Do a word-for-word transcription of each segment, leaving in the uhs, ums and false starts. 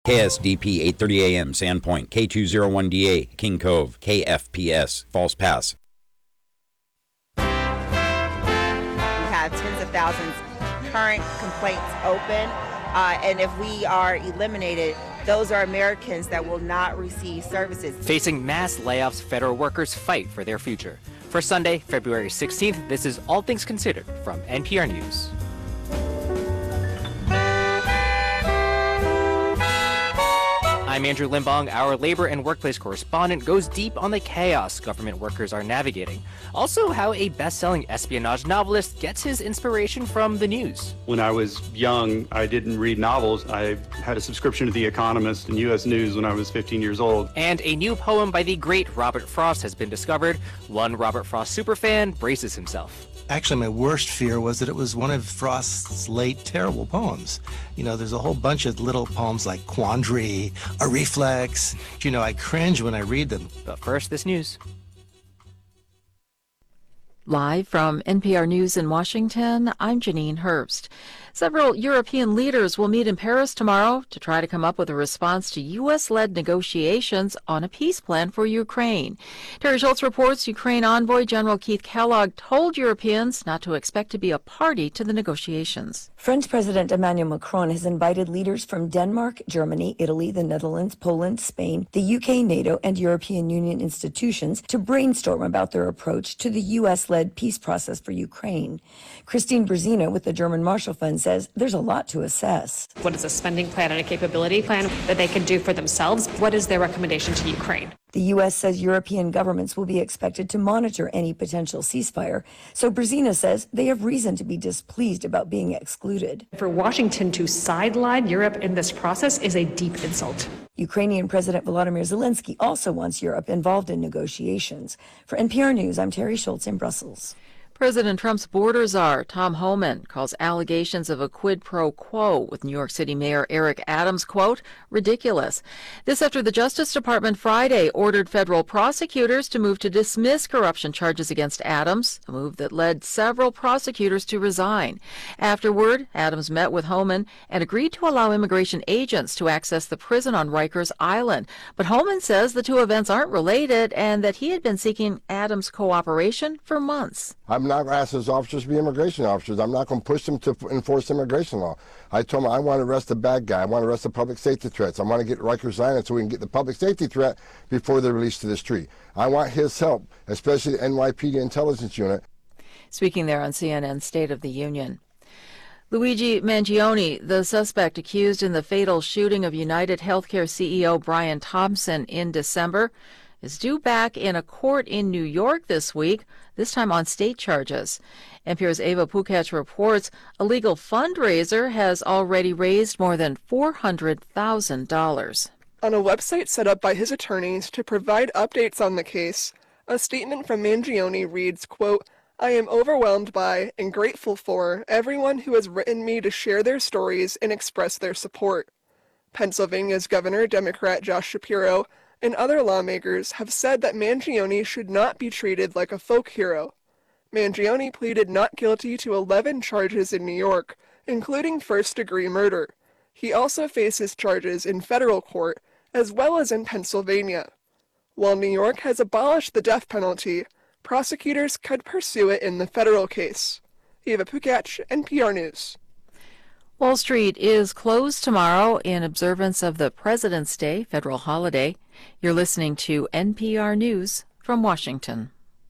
K S D P eight thirty A M, Sandpoint, K two oh one D A, King Cove, K F P S, False Pass. We have tens of thousands current complaints open, uh, and if we are eliminated, those are Americans that will not receive services. Facing mass layoffs, federal workers fight for their future. For Sunday, February sixteenth, this is All Things Considered from N P R News. I'm Andrew Limbong. Our labor and workplace correspondent goes deep on the chaos government workers are navigating. Also, how a best-selling espionage novelist gets his inspiration from the news. When I was young, I didn't read novels. I had a subscription to The Economist and U S News when I was fifteen years old. And a new poem by the great Robert Frost has been discovered. One Robert Frost superfan braces himself. Actually, my worst fear was that it was one of Frost's late terrible poems. You know, there's a whole bunch of little poems like Quandary, A Reflex. You know, I cringe when I read them. But first, this news. Live from N P R News in Washington, I'm Janine Herbst. Several European leaders will meet in Paris tomorrow to try to come up with a response to U S-led negotiations on a peace plan for Ukraine. Terry Schultz reports Ukraine envoy General Keith Kellogg told Europeans not to expect to be a party to the negotiations. French President Emmanuel Macron has invited leaders from Denmark, Germany, Italy, the Netherlands, Poland, Spain, the U K, NATO, and European Union institutions to brainstorm about their approach to the U S-led peace process for Ukraine. Christine Brzezina with the German Marshall Fund says there's a lot to assess. What is a spending plan and a capability plan that they can do for themselves? What is their recommendation to Ukraine? The U S says European governments will be expected to monitor any potential ceasefire. So Brzezina says they have reason to be displeased about being excluded. For Washington to sideline Europe in this process is a deep insult. Ukrainian President Volodymyr Zelensky also wants Europe involved in negotiations. For N P R News, I'm Terry Schultz in Brussels. President Trump's border czar, Tom Homan, calls allegations of a quid pro quo with New York City Mayor Eric Adams, quote, ridiculous. This after the Justice Department Friday ordered federal prosecutors to move to dismiss corruption charges against Adams, a move that led several prosecutors to resign. Afterward, Adams met with Homan and agreed to allow immigration agents to access the prison on Rikers Island. But Homan says the two events aren't related and that he had been seeking Adams' cooperation for months. I'm not going to ask those officers to be immigration officers. I'm not going to push them to enforce immigration law. I told them I want to arrest the bad guy. I want to arrest the public safety threats. I want to get Rikers Island so we can get the public safety threat before they're released to the street. I want his help, especially the N Y P D intelligence unit. Speaking there on C N N's State of the Union. Luigi Mangione, the suspect accused in the fatal shooting of United Healthcare C E O Brian Thompson in December, is due back in a court in New York this week, this time on state charges. N P R's Ava Pukach reports a legal fundraiser has already raised more than four hundred thousand dollars. On a website set up by his attorneys to provide updates on the case, a statement from Mangione reads, quote, I am overwhelmed by and grateful for everyone who has written me to share their stories and express their support. Pennsylvania's Governor Democrat Josh Shapiro and other lawmakers have said that Mangione should not be treated like a folk hero. Mangione pleaded not guilty to eleven charges in New York, including first-degree murder. He also faces charges in federal court as well as in Pennsylvania. While New York has abolished the death penalty, prosecutors could pursue it in the federal case. Eva Pukach, N P R News. Wall Street is closed tomorrow in observance of the President's Day federal holiday. You're listening to N P R News from Washington.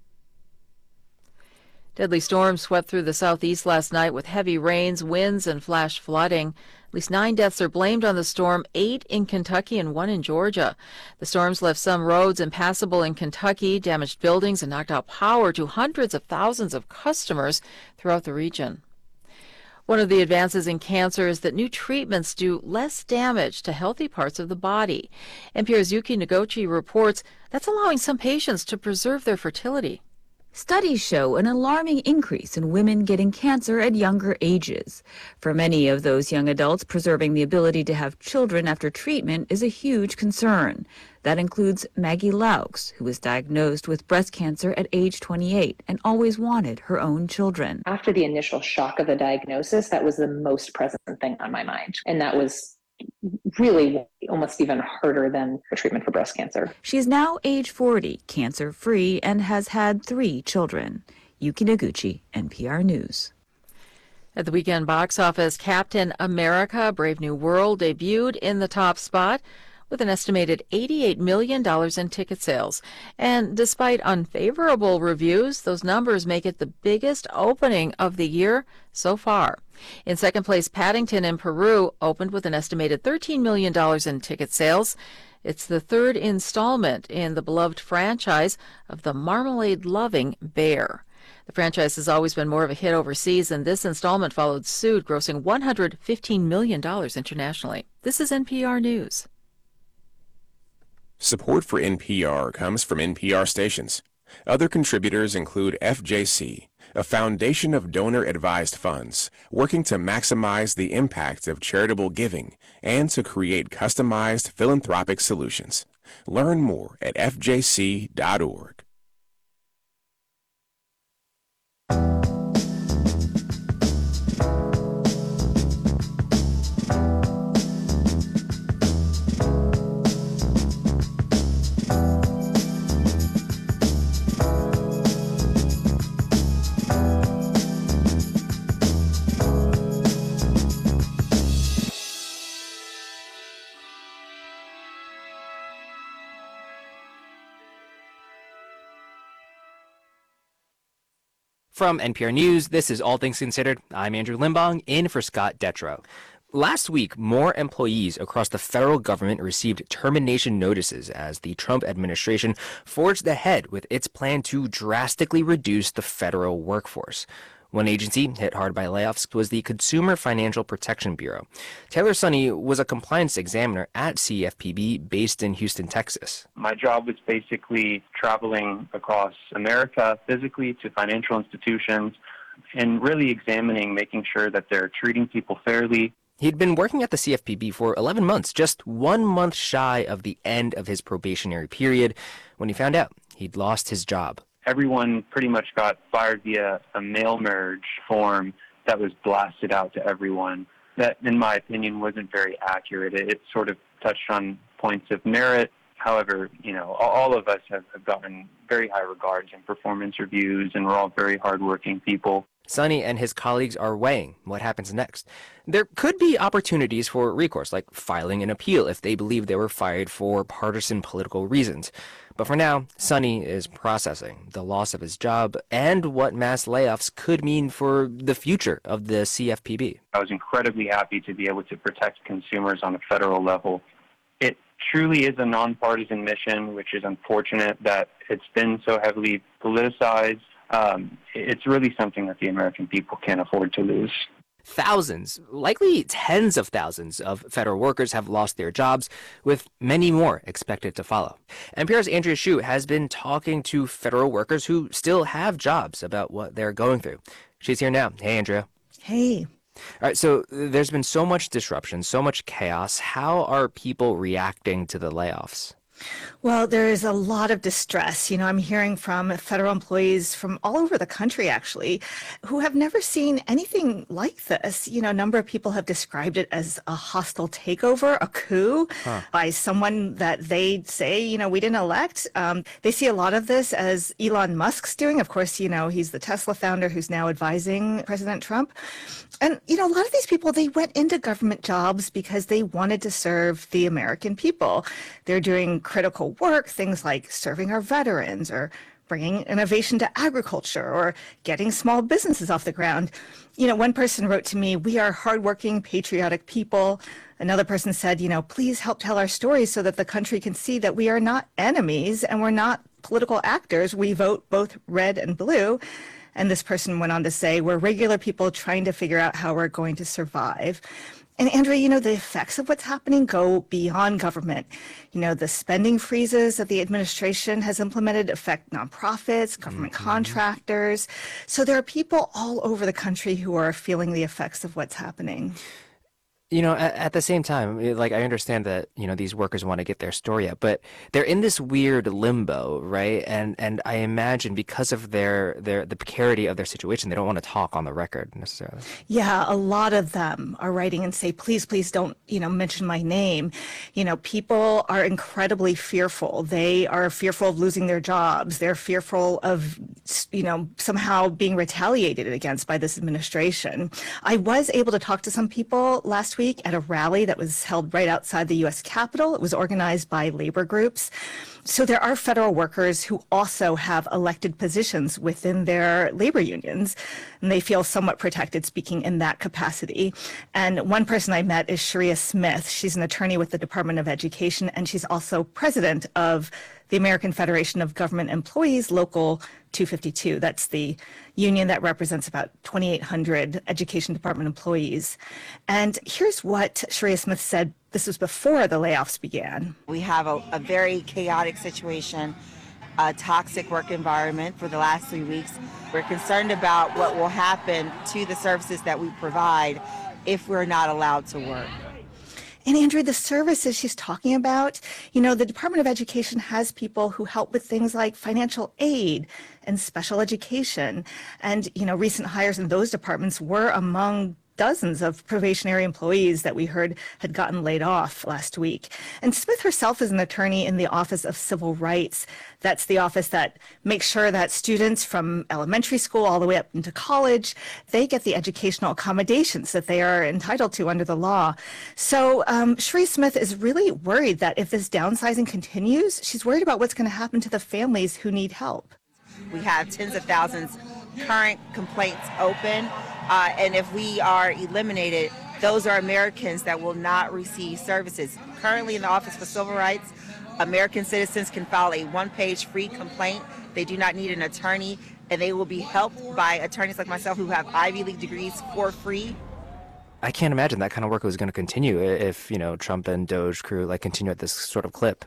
Deadly storms swept through the southeast last night with heavy rains, winds, and flash flooding. At least nine deaths are blamed on the storm, eight in Kentucky and one in Georgia. The storms left some roads impassable in Kentucky, damaged buildings, and knocked out power to hundreds of thousands of customers throughout the region. One of the advances in cancer is that new treatments do less damage to healthy parts of the body. N P R's Yuki Noguchi reports that's allowing some patients to preserve their fertility. Studies show an alarming increase in women getting cancer at younger ages. For many of those young adults, preserving the ability to have children after treatment is a huge concern. That includes Maggie Laux, who was diagnosed with breast cancer at age twenty-eight and always wanted her own children. After the initial shock of the diagnosis, that was the most present thing on my mind. And that was really the almost even harder than the treatment for breast cancer. She's now age forty, cancer-free, and has had three children. Yuki Noguchi, N P R News. At the weekend box office, Captain America: Brave New World debuted in the top spot with an estimated eighty-eight million dollars in ticket sales. And despite unfavorable reviews, those numbers make it the biggest opening of the year so far. In second place, Paddington in Peru opened with an estimated thirteen million dollars in ticket sales. It's the third installment in the beloved franchise of the marmalade-loving bear. The franchise has always been more of a hit overseas, and this installment followed suit, grossing one hundred fifteen million dollars internationally. This is N P R News. Support for N P R comes from N P R stations. Other contributors include F J C, a foundation of donor-advised funds working to maximize the impact of charitable giving and to create customized philanthropic solutions. Learn more at F J C dot org. From N P R News, this is All Things Considered. I'm Andrew Limbong, in for Scott Detrow. Last week, more employees across the federal government received termination notices as the Trump administration forged ahead with its plan to drastically reduce the federal workforce. One agency hit hard by layoffs was the Consumer Financial Protection Bureau. Taylor Sonny was a compliance examiner at C F P B based in Houston, Texas. My job was basically traveling across America physically to financial institutions and really examining, making sure that they're treating people fairly. He'd been working at the C F P B for eleven months, just one month shy of the end of his probationary period, when he found out he'd lost his job. Everyone pretty much got fired via a mail merge form that was blasted out to everyone. That, in my opinion, wasn't very accurate. It, it sort of touched on points of merit. However, you know, all of us have, have gotten very high regards in performance reviews, and we're all very hardworking people. Sonny and his colleagues are weighing what happens next. There could be opportunities for recourse, like filing an appeal if they believe they were fired for partisan political reasons. But for now, Sonny is processing the loss of his job and what mass layoffs could mean for the future of the C F P B. I was incredibly happy to be able to protect consumers on a federal level. It truly is a nonpartisan mission, which is unfortunate that it's been so heavily politicized. Um, it's really something that the American people can't afford to lose. Thousands, likely tens of thousands of federal workers have lost their jobs, with many more expected to follow. N P R's Andrea Hsu has been talking to federal workers who still have jobs about what they're going through. She's here now. Hey, Andrea. Hey. All right, so there's been so much disruption, so much chaos. How are people reacting to the layoffs? Well, there is a lot of distress. You know, I'm hearing from federal employees from all over the country, actually, who have never seen anything like this. You know, a number of people have described it as a hostile takeover, a coup huh. by someone that they say, you know, we didn't elect. Um, they see a lot of this as Elon Musk's doing. Of course, you know, he's the Tesla founder who's now advising President Trump. And, you know, a lot of these people, they went into government jobs because they wanted to serve the American people. They're doing critical work, things like serving our veterans or bringing innovation to agriculture or getting small businesses off the ground. You know, one person wrote to me, "We are hardworking, patriotic people." Another person said, you know, "Please help tell our stories so that the country can see that we are not enemies and we're not political actors. We vote both red and blue." And this person went on to say, "We're regular people trying to figure out how we're going to survive." And Andrea, you know, the effects of what's happening go beyond government. You know, the spending freezes that the administration has implemented affect nonprofits, government mm-hmm. contractors. So there are people all over the country who are feeling the effects of what's happening. You know, at, at the same time, it- like I understand that, you know, these workers want to get their story out, but they're in this weird limbo, right? And and I imagine because of their their the precarity of their situation, they don't want to talk on the record necessarily. Yeah, a lot of them are writing and say, please, please don't, you know, mention my name. You know, people are incredibly fearful. They are fearful of losing their jobs. They're fearful of, you know, somehow being retaliated against by this administration. I was able to talk to some people last week at a rally that was held right outside the U S Capitol. It was organized by labor groups. So there are federal workers who also have elected positions within their labor unions, and they feel somewhat protected speaking in that capacity. And one person I met is Sharia Smith. She's an attorney with the Department of Education, and she's also president of the American Federation of Government Employees, Local two fifty-two. That's the union that represents about twenty-eight hundred education department employees. And here's what Sharia Smith said. This was before the layoffs began. We have a, a very chaotic situation, a toxic work environment for the last three weeks. We're concerned about what will happen to the services that we provide if we're not allowed to work. And Andrew, the services she's talking about, you know, the Department of Education has people who help with things like financial aid and special education. And, you know, recent hires in those departments were among dozens of probationary employees that we heard had gotten laid off last week. And Smith herself is an attorney in the Office of Civil Rights. That's the office that makes sure that students from elementary school all the way up into college, they get the educational accommodations that they are entitled to under the law. So um, Sharia Smith is really worried that if this downsizing continues, she's worried about what's going to happen to the families who need help. We have tens of thousands current complaints open, uh, and if we are eliminated, those are Americans that will not receive services. Currently in the Office for Civil Rights, American citizens can file a one-page free complaint. They do not need an attorney, and they will be helped by attorneys like myself who have Ivy League degrees for free. I can't imagine that kind of work was going to continue if, you know, Trump and Doge crew like continue at this sort of clip.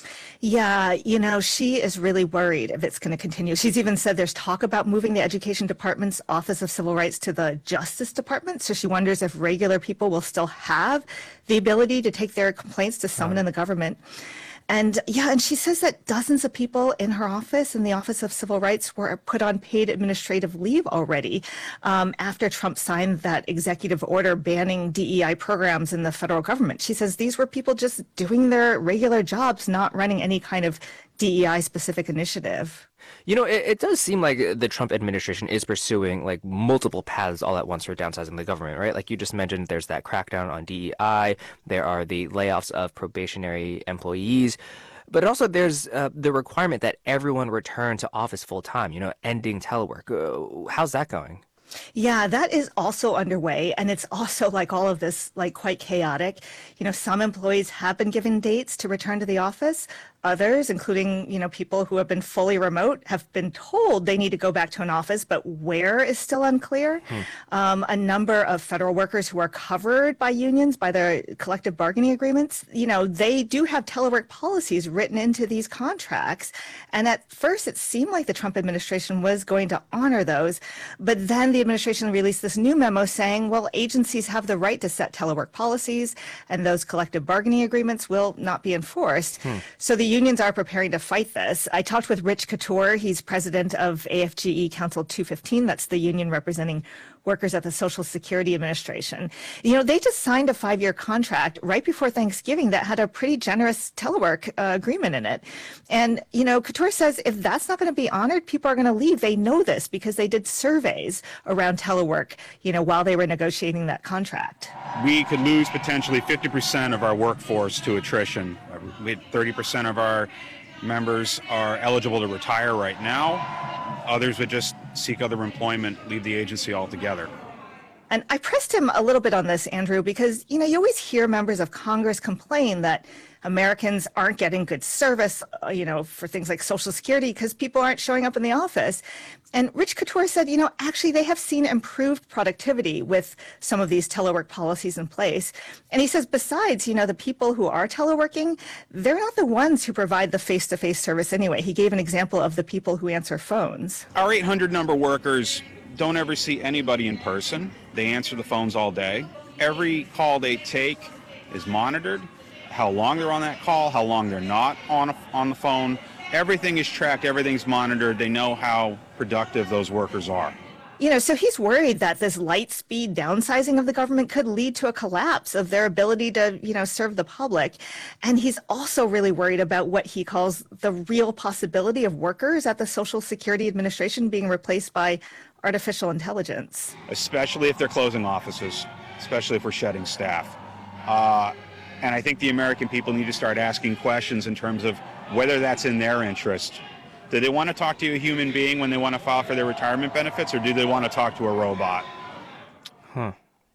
Yeah, you know, she is really worried if it's going to continue. She's even said there's talk about moving the Education Department's Office of Civil Rights to the Justice Department. So she wonders if regular people will still have the ability to take their complaints to someone in the government. And yeah, and she says that dozens of people in her office, in the Office of Civil Rights, were put on paid administrative leave already um, after Trump signed that executive order banning D E I programs in the federal government. She says these were people just doing their regular jobs, not running any kind of D E I specific initiative. You know, it, it does seem like the Trump administration is pursuing like multiple paths all at once for downsizing the government, right? Like you just mentioned, there's that crackdown on D E I. There are the layoffs of probationary employees. But also there's uh, the requirement that everyone return to office full time, you know, ending telework. Uh, how's that going? Yeah, that is also underway, and it's also like all of this, like quite chaotic. You know, some employees have been given dates to return to the office. Others, including, you know, people who have been fully remote, have been told they need to go back to an office, but where is still unclear. Hmm. Um, a number of federal workers who are covered by unions, by their collective bargaining agreements, you know, they do have telework policies written into these contracts. And at first, it seemed like the Trump administration was going to honor those. But then the administration released this new memo saying, well, agencies have the right to set telework policies, and those collective bargaining agreements will not be enforced. Hmm. So the unions are preparing to fight this. I talked with Rich Couture. He's president of A F G E Council two fifteen. That's the union representing workers at the Social Security Administration. You know, they just signed a five-year contract right before Thanksgiving that had a pretty generous telework uh, agreement in it. And, you know, Couture says if that's not going to be honored, people are going to leave. They know this because they did surveys around telework, you know, while they were negotiating that contract. We could lose potentially fifty percent of our workforce to attrition. We had thirty percent of our members are eligible to retire right now. Others would just seek other employment, leave the agency altogether. And I pressed him a little bit on this, Andrew, because, you know, you always hear members of Congress complain that Americans aren't getting good service, uh, you know, for things like Social Security because people aren't showing up in the office. And Rich Couture said, you know, actually they have seen improved productivity with some of these telework policies in place. And he says, besides, you know, the people who are teleworking, they're not the ones who provide the face-to-face service anyway. He gave an example of the people who answer phones. Our eight hundred number workers don't ever see anybody in person. They answer the phones all day. every call they take is monitored. How long they're on that call, how long they're not on a, on the phone. Everything is tracked, everything's monitored. They know how productive those workers are. You know, so he's worried that this light speed downsizing of the government could lead to a collapse of their ability to, you know, serve the public. And he's also really worried about what he calls the real possibility of workers at the Social Security Administration being replaced by artificial intelligence. Especially if they're closing offices, especially if we're shedding staff. Uh, and I think the American people need to start asking questions in terms of whether that's in their interest. Do they want to talk to a human being when they want to file for their retirement benefits, or do they want to talk to a robot? Huh.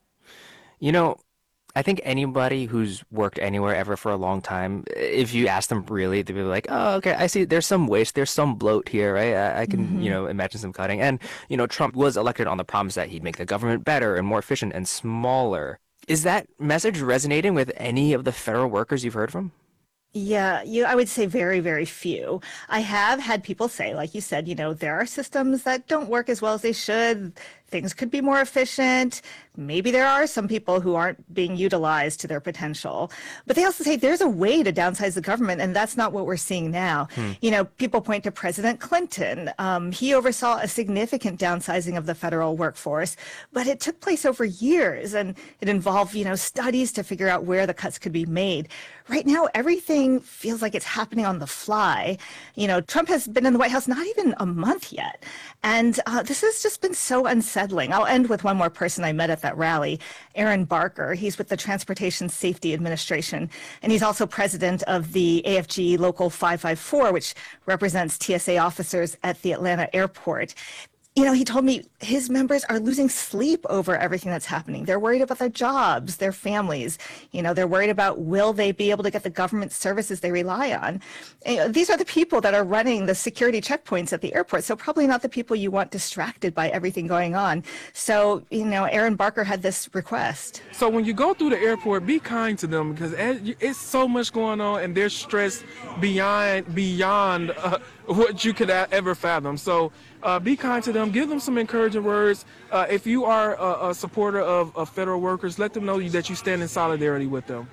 You know, I think anybody who's worked anywhere ever for a long time, if you ask them really, they'd be like, oh, okay, I see there's some waste, there's some bloat here, right? I, I can, mm-hmm. you know, imagine some cutting. And, you know, Trump was elected on the promise that he'd make the government better and more efficient and smaller. Is that message resonating with any of the federal workers you've heard from? Yeah, you, I would say very, very few. I have had people say, like you said, you know, there are systems that don't work as well as they should. Things could be more efficient. Maybe there are some people who aren't being utilized to their potential. But they also say there's a way to downsize the government, and that's not what we're seeing now. Hmm. You know, people point to President Clinton. Um, he oversaw a significant downsizing of the federal workforce, but it took place over years, and it involved, you know, studies to figure out where the cuts could be made. Right now, everything feels like it's happening on the fly. You know, Trump has been in the White House not even a month yet. And uh, this has just been so unsettling. I'll end with one more person I met at that rally, Aaron Barker. He's with the Transportation Safety Administration, and he's also president of the A F G Local five five four, which represents T S A officers at the Atlanta airport. You know, he told me his members are losing sleep over everything that's happening. They're worried about their jobs, their families. You know, they're worried about will they be able to get the government services they rely on. You know, these are the people that are running the security checkpoints at the airport, so probably not the people you want distracted by everything going on. So, you know, Aaron Barker had this request. So when you go through the airport, be kind to them, because it's so much going on and they're stressed beyond, beyond uh, what you could ever fathom. So uh, be kind to them. Give them some encouraging words. Uh, if you are a, a supporter of, of federal workers, let them know that you stand in solidarity with them.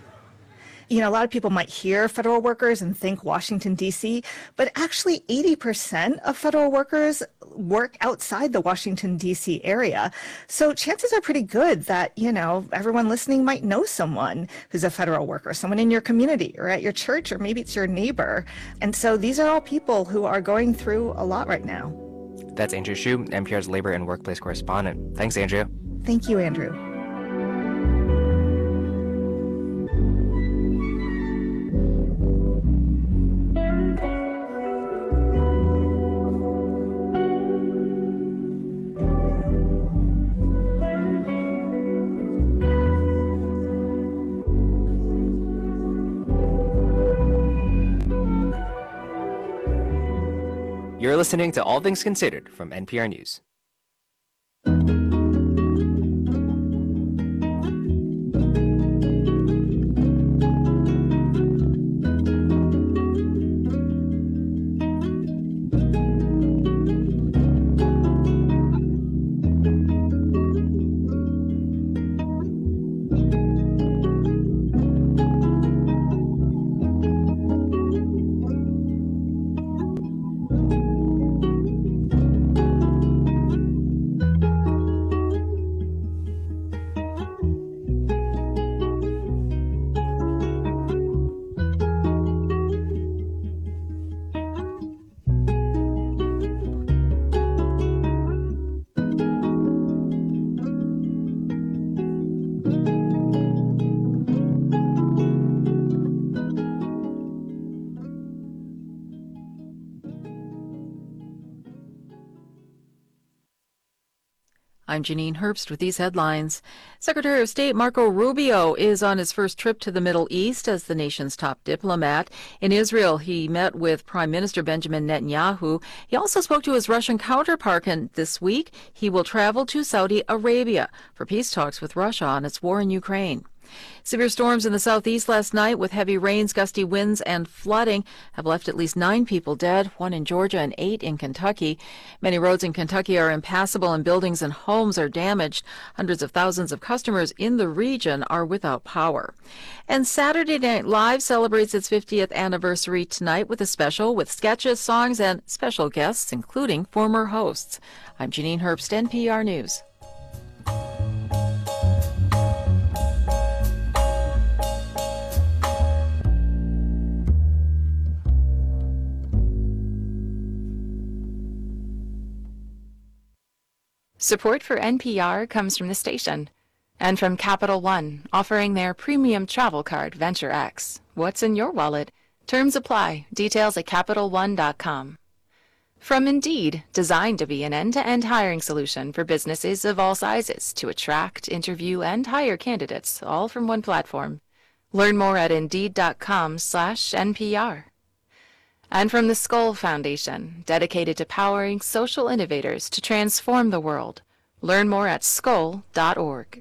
You know, a lot of people might hear federal workers and think Washington, D C, but actually eighty percent of federal workers work outside the Washington, D C area. So chances are pretty good that, you know, everyone listening might know someone who's a federal worker, someone in your community or at your church, or maybe it's your neighbor. And so these are all people who are going through a lot right now. That's Andrea Hsu, N P R's labor and workplace correspondent. Thanks, Andrea. Thank you, Andrew. You're listening to All Things Considered from N P R News. I'm Janine Herbst with these headlines. Secretary of State Marco Rubio is on his first trip to the Middle East as the nation's top diplomat. In Israel, he met with Prime Minister Benjamin Netanyahu. He also spoke to his Russian counterpart, and this week he will travel to Saudi Arabia for peace talks with Russia on its war in Ukraine. Severe storms in the southeast last night with heavy rains, gusty winds, and flooding have left at least nine people dead, one in Georgia and eight in Kentucky. Many roads in Kentucky are impassable and buildings and homes are damaged. Hundreds of thousands of customers in the region are without power. And Saturday Night Live celebrates its fiftieth anniversary tonight with a special with sketches, songs, and special guests, including former hosts. I'm Janine Herbst, N P R News. Support for N P R comes from the station and from Capital One, offering their premium travel card, Venture X. What's in your wallet? Terms apply. Details at Capital One dot com. From Indeed, designed to be an end-to-end hiring solution for businesses of all sizes to attract, interview, and hire candidates, all from one platform. Learn more at Indeed dot com slash N P R. And from the Skoll Foundation, dedicated to powering social innovators to transform the world. Learn more at skoll dot org.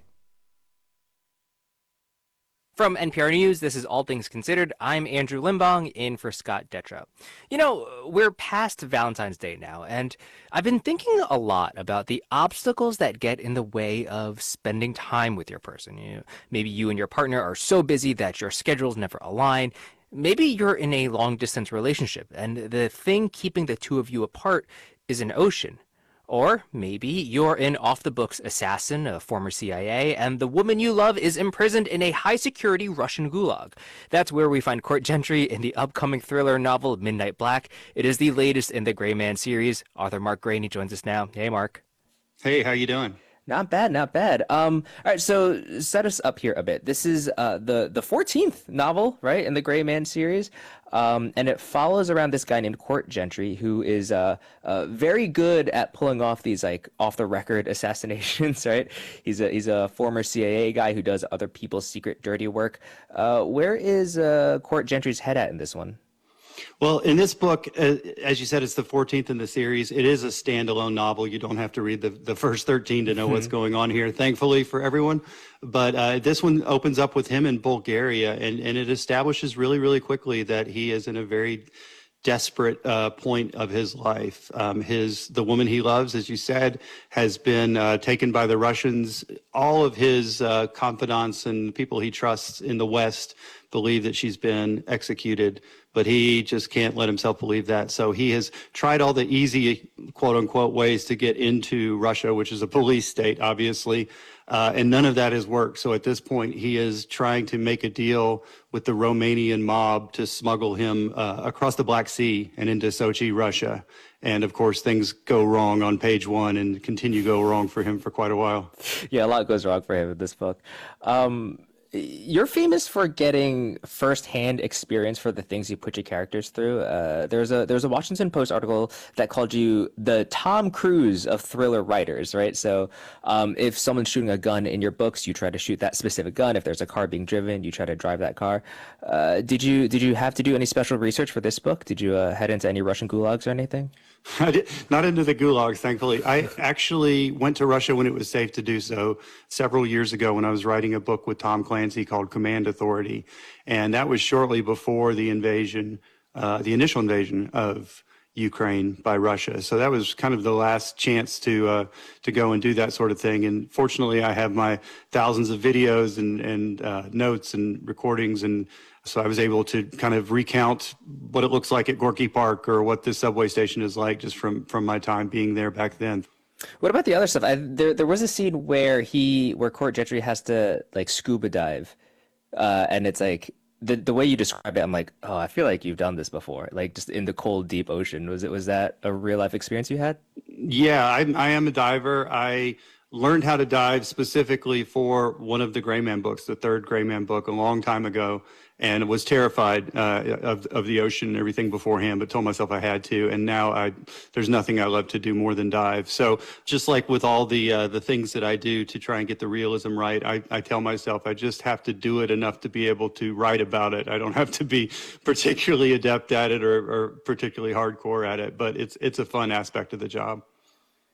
From N P R News, this is All Things Considered. I'm Andrew Limbong, in for Scott Detrow. You know, we're past Valentine's Day now, and I've been thinking a lot about the obstacles that get in the way of spending time with your person. You know, maybe you and your partner are so busy that your schedules never align. Maybe you're in a long-distance relationship, and the thing keeping the two of you apart is an ocean. Or maybe you're an off-the-books assassin, a former C I A, and the woman you love is imprisoned in a high-security Russian gulag. That's where we find Court Gentry in the upcoming thriller novel Midnight Black. It is the latest in the Gray Man series. Author Mark Greaney joins us now. Hey, Mark. Hey, how you doing? Not bad, not bad. Um, all right, so set us up here a bit. This is uh, the the fourteenth novel, right, in the Gray Man series, um, and it follows around this guy named Court Gentry, who is uh, uh, very good at pulling off these like off the record assassinations, right? He's a he's a former C I A guy who does other people's secret dirty work. Uh, where is uh, Court Gentry's head at in this one? Well, in this book, uh, as you said, it's the fourteenth in the series. It is a standalone novel. You don't have to read the, the first thirteen to know mm-hmm. what's going on here, thankfully for everyone. But uh, this one opens up with him in Bulgaria, and, and it establishes really, really quickly that he is in a very desperate uh, point of his life. Um, his the woman he loves, as you said, has been uh, taken by the Russians. All of his uh, confidants and people he trusts in the West believe that she's been executed, but he just can't let himself believe that. So he has tried all the easy, quote unquote, ways to get into Russia, which is a police state, obviously, uh, and none of that has worked. So at this point, he is trying to make a deal with the Romanian mob to smuggle him uh, across the Black Sea and into Sochi, Russia. And of course, things go wrong on page one and continue to go wrong for him for quite a while. Yeah, a lot goes wrong for him in this book. Um, You're famous for getting first-hand experience for the things you put your characters through. Uh, there's a there's a Washington Post article that called you the Tom Cruise of thriller writers, right? So um, if someone's shooting a gun in your books, you try to shoot that specific gun. If there's a car being driven, you try to drive that car. Uh, did you did you have to do any special research for this book? Did you uh, head into any Russian gulags or anything? I did, not into the gulags, thankfully. I actually went to Russia when it was safe to do so several years ago when I was writing a book with Tom Clancy called Command Authority. And that was shortly before the invasion, uh, the initial invasion of Ukraine by Russia. So that was kind of the last chance to uh, to go and do that sort of thing. And fortunately, I have my thousands of videos and, and uh, notes and recordings, and so I was able to kind of recount what it looks like at Gorky Park or what this subway station is like just from, from my time being there back then. What about the other stuff? I, there there was a scene where he where Court Gentry has to like scuba dive, uh, and it's like the the way you describe it, I'm like, oh, I feel like you've done this before, like just in the cold, deep ocean. Was it was that a real life experience you had? Yeah, I, I am a diver. I learned how to dive specifically for one of the Gray Man books, the third Gray Man book, a long time ago, and was terrified uh, of of the ocean and everything beforehand, but told myself I had to. And now I there's nothing I love to do more than dive. So just like with all the uh, the things that I do to try and get the realism right, I, I tell myself I just have to do it enough to be able to write about it. I don't have to be particularly adept at it or, or particularly hardcore at it, but it's it's a fun aspect of the job.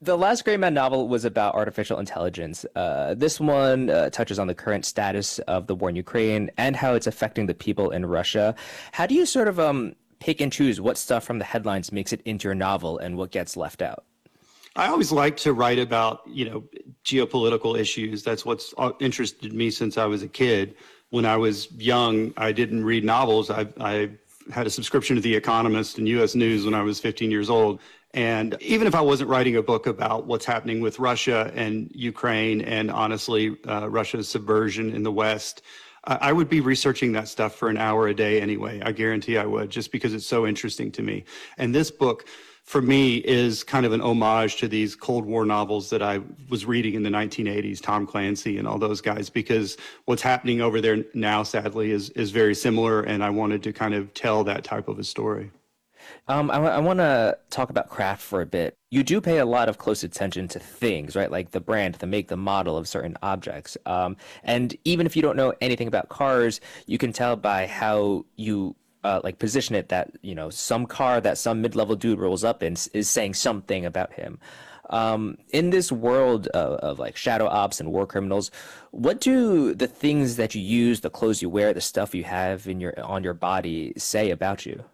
The last Gray Man novel was about artificial intelligence. Uh, this one uh, touches on the current status of the war in Ukraine and how it's affecting the people in Russia. How do you sort of um, pick and choose what stuff from the headlines makes it into your novel and what gets left out? I always like to write about, you know, geopolitical issues. That's what's interested me since I was a kid. When I was young, I didn't read novels. I, I had a subscription to The Economist and U S News when I was fifteen years old. And even if I wasn't writing a book about what's happening with Russia and Ukraine and honestly, uh, Russia's subversion in the West, uh, I would be researching that stuff for an hour a day anyway. I guarantee I would, just because it's so interesting to me. And this book, for me, is kind of an homage to these Cold War novels that I was reading in the nineteen eighties, Tom Clancy and all those guys, because what's happening over there now, sadly, is, is very similar. And I wanted to kind of tell that type of a story. Um, I, I want to talk about craft for a bit. You do pay a lot of close attention to things, right? Like the brand, the make, the model of certain objects. Um, and even if you don't know anything about cars, you can tell by how you uh, like position it that, you know, some car that some mid-level dude rolls up in is saying something about him. Um, in this world of, of like shadow ops and war criminals, what do the things that you use, the clothes you wear, the stuff you have in your on your body say about you?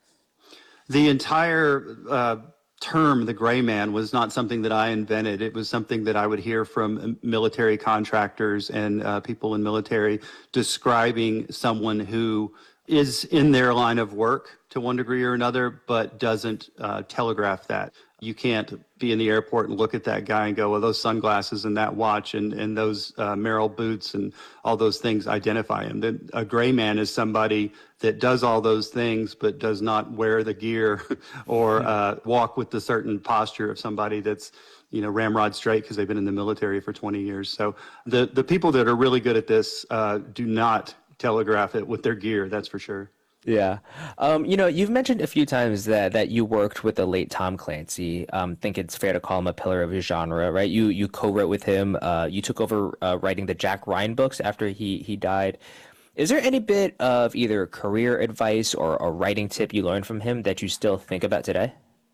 The entire uh, term, the gray man, was not something that I invented. It was something that I would hear from military contractors and uh, people in military describing someone who is in their line of work to one degree or another, but doesn't uh, telegraph that. You can't be in the airport and look at that guy and go, well, those sunglasses and that watch and, and those uh, Merrill boots and all those things identify him. The, a gray man is somebody that does all those things, but does not wear the gear or uh, walk with the certain posture of somebody that's, you know, ramrod straight because they've been in the military for twenty years. So the, the people that are really good at this uh, do not telegraph it with their gear, that's for sure. Yeah. Um, you know, you've mentioned a few times that that you worked with the late Tom Clancy. Um, think it's fair to call him a pillar of his genre, right? You you co-wrote with him. Uh, you took over uh, writing the Jack Ryan books after he he died. Is there any bit of either career advice or a writing tip you learned from him that you still think about today?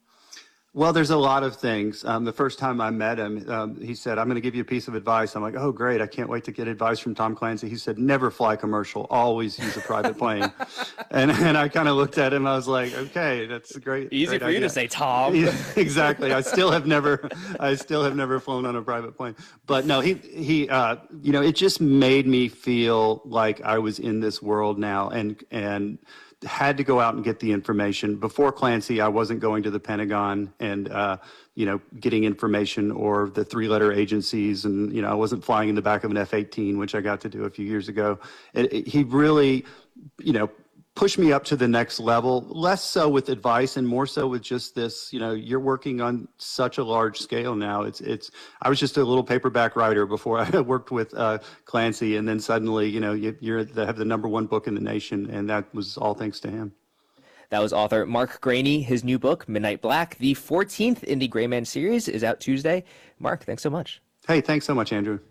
Well, there's a lot of things. Um, the first time I met him, um, he said, I'm going to give you a piece of advice. I'm like, oh, great. I can't wait to get advice from Tom Clancy. He said, never fly commercial. Always use a private plane. and and I kind of looked at him. I was like, okay, that's a great Easy great for idea. you to say, Tom. Yeah, exactly. I still have never, I still have never flown on a private plane. But no, he, he, uh, you know, it just made me feel like I was in this world now and, and, had to go out and get the information. Before Clancy, I wasn't going to the Pentagon and, uh, you know, getting information or the three-letter agencies. And, you know, I wasn't flying in the back of an F eighteen, which I got to do a few years ago. It, it, he really, you know, pushed me up to the next level, less so with advice and more so with just this, you know, you're working on such a large scale now. It's, it's, I was just a little paperback writer before I worked with uh, Clancy. And then suddenly, you know, you, you're the, have the number one book in the nation. And that was all thanks to him. That was author Mark Graney. His new book, Midnight Black, the fourteenth in the Gray Man series, is out Tuesday. Mark, thanks so much. Hey, thanks so much, Andrew.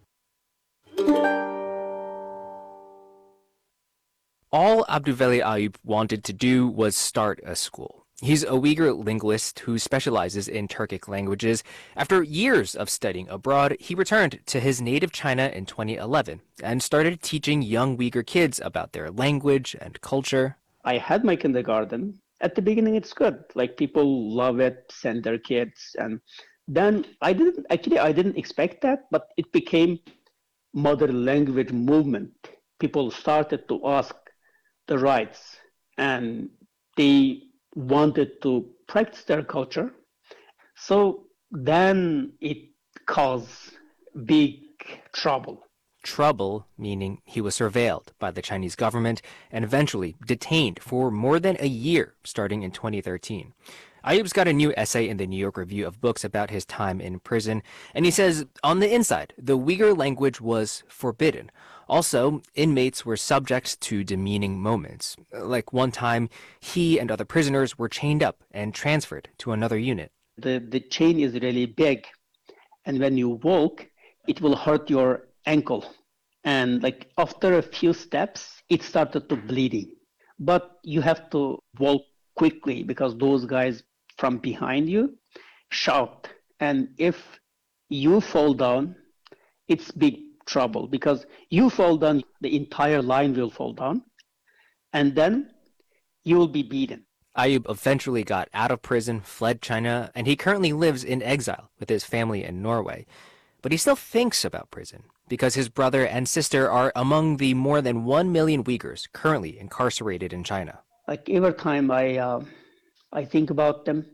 All Abdulveli Ayub wanted to do was start a school. He's a Uyghur linguist who specializes in Turkic languages. After years of studying abroad, he returned to his native China in twenty eleven and started teaching young Uyghur kids about their language and culture. I had my kindergarten. At the beginning, it's good. Like, people love it, send their kids. And then I didn't, actually, I didn't expect that, but it became modern language movement. People started to ask the rights, and they wanted to practice their culture. So then it caused big trouble. Trouble, meaning he was surveilled by the Chinese government and eventually detained for more than a year, starting in twenty thirteen. Ayub's got a new essay in the New York Review of Books about his time in prison, and he says, on the inside, the Uyghur language was forbidden. Also, inmates were subject to demeaning moments. Like one time, he and other prisoners were chained up and transferred to another unit. The, the chain is really big, and when you walk, it will hurt your ankle. And like after a few steps, it started to bleeding. But you have to walk quickly because those guys from behind you shout And if you fall down, it's big trouble because you fall down, the entire line will fall down, and then you will be beaten. Ayub eventually got out of prison, fled China, and he currently lives in exile with his family in Norway. But he still thinks about prison because his brother and sister are among the more than one million Uyghurs currently incarcerated in China. Like every time I, uh, I think about them,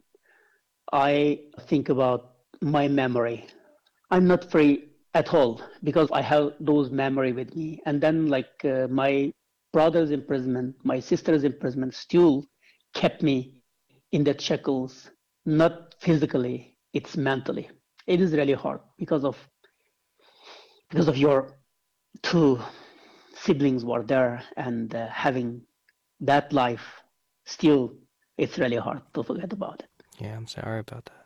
I think about my memory. I'm not free at all because I have those memory with me. And then like uh, my brother's imprisonment, my sister's imprisonment still kept me in the shackles, not physically, it's mentally. It is really hard because of because of your two siblings were there and uh, having that life still, it's really hard to forget about it. Yeah, I'm sorry about that.